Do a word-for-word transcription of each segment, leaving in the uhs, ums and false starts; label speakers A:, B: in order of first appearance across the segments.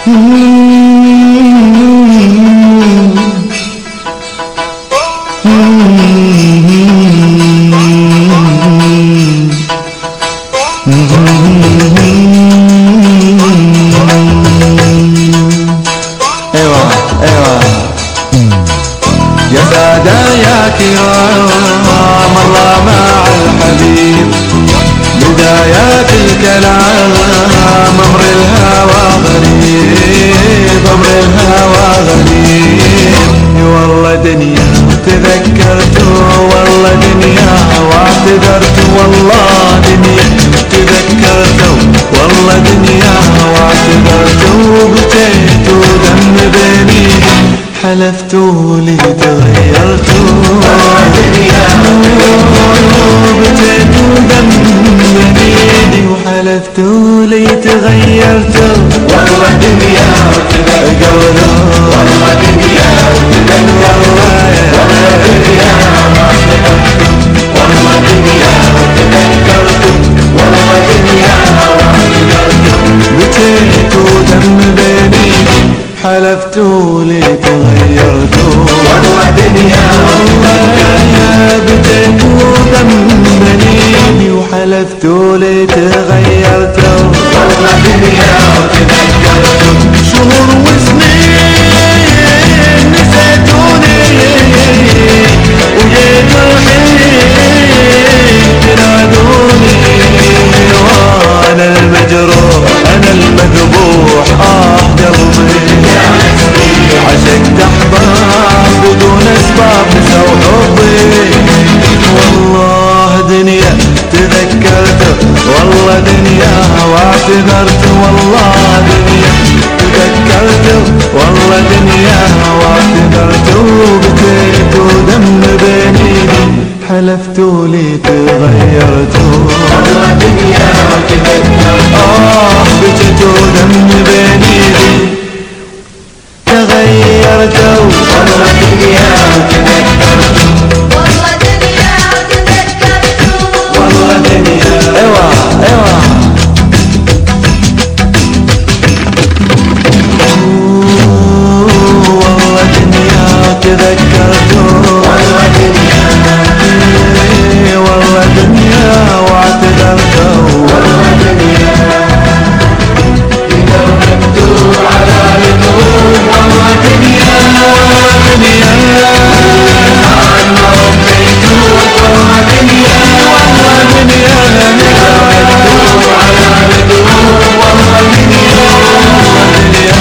A: ايوه ايوه يا سادة يا كرام الله مع الحبيب بدايات الكلام أمر الهوى غريب أمر الهوى غريب والله دنيا تذكرت والله دنيا واعتذرت والله دنيا تذكرت والله دنيا واعتذرت وبكيت ودم بيني حلفت لي تغيرت والله دنيا وبكيت ودم بيني وحلفت لي تغيرت والله دنيا تذكرت والله دنيا تذكرت والله دنيا والله دنيا تذكرت والله دنيا بكيت ودم بيني حلفت لي تغيرت والله دنيا بكيت ودم بيني وحلفت لي تغيرت والله دنيا تذكرت شهور وسنين نسيتوني وجيت الحين تنادوني وانا المجروح انا المذبوح اه قلبي عشقت احباب بدون اسباب نسوا حبي والله دنيا تذكرت والله دنيا واعتذرت والله دنيا تذكرت والله دنيا واعتذرت وبكيت ودم بيني حلفت لي تغيرت والله دنيا تذكرت آه بكيت ودم بيني تغيرت والله دنيا تذكرت والله دنيا تذكرت والله دنيا ايوه ايوه والله دنيا تذكرت والله دنيا والله دنيا واعتذرت والله دنيا إذا مكتوب على القلوب والله دنيا والله دنيا أنا ربيتك والله دنيا والله دنيا إذا مكتوب على القلوب والله دنيا والله دنيا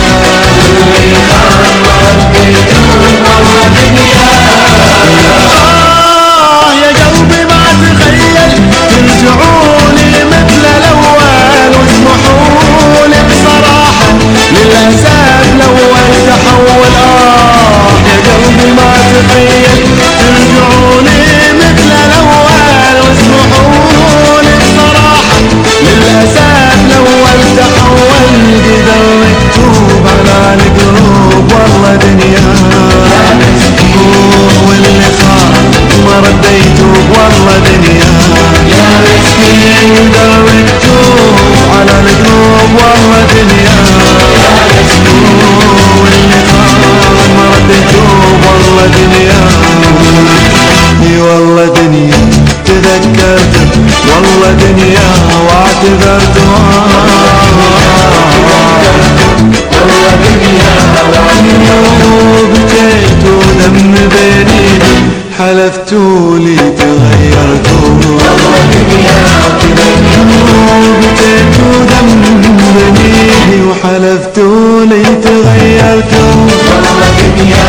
A: أنا ربيتك والله دنيا آه يا قلبي ما تخيل ترجعوني مثل الأول واسمحولي بصراحة للأسف الأول تحول آه يا قلبي ما تخيل ترجعوني مثل الأول واسمحولي بصراحة للأسف الأول تحول كذا مكتوب على القلوب والله دنيا واللي صار ما رديته والله دنيا يا مسكين ده مكتوب على القلوب والله دنيا يا مسكين واللي صار ما رديته والله دنيا والله دنيا تذكرت والله دنيا واعتذرت والله دنيا وبكيت ودم بيني حلفت لي تغيرت والله دنيا وبكيت ودم بيني وحلفت لي تغيرت والله دنيا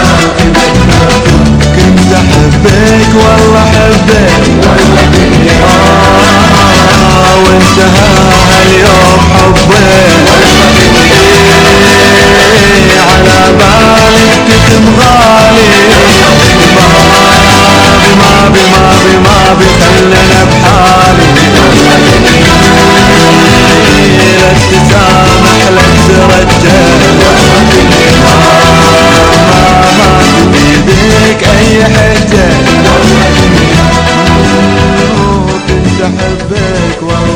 A: كنت احبك والله حبك والله دنيا آه وانتهى اليوم حبك والله دنيا على بالك كنت مغالي ما بي ما بي ما بي خلنا بحالي لا تسامح لا ترجع ما ما بيدك اي حجة كنت احبك والله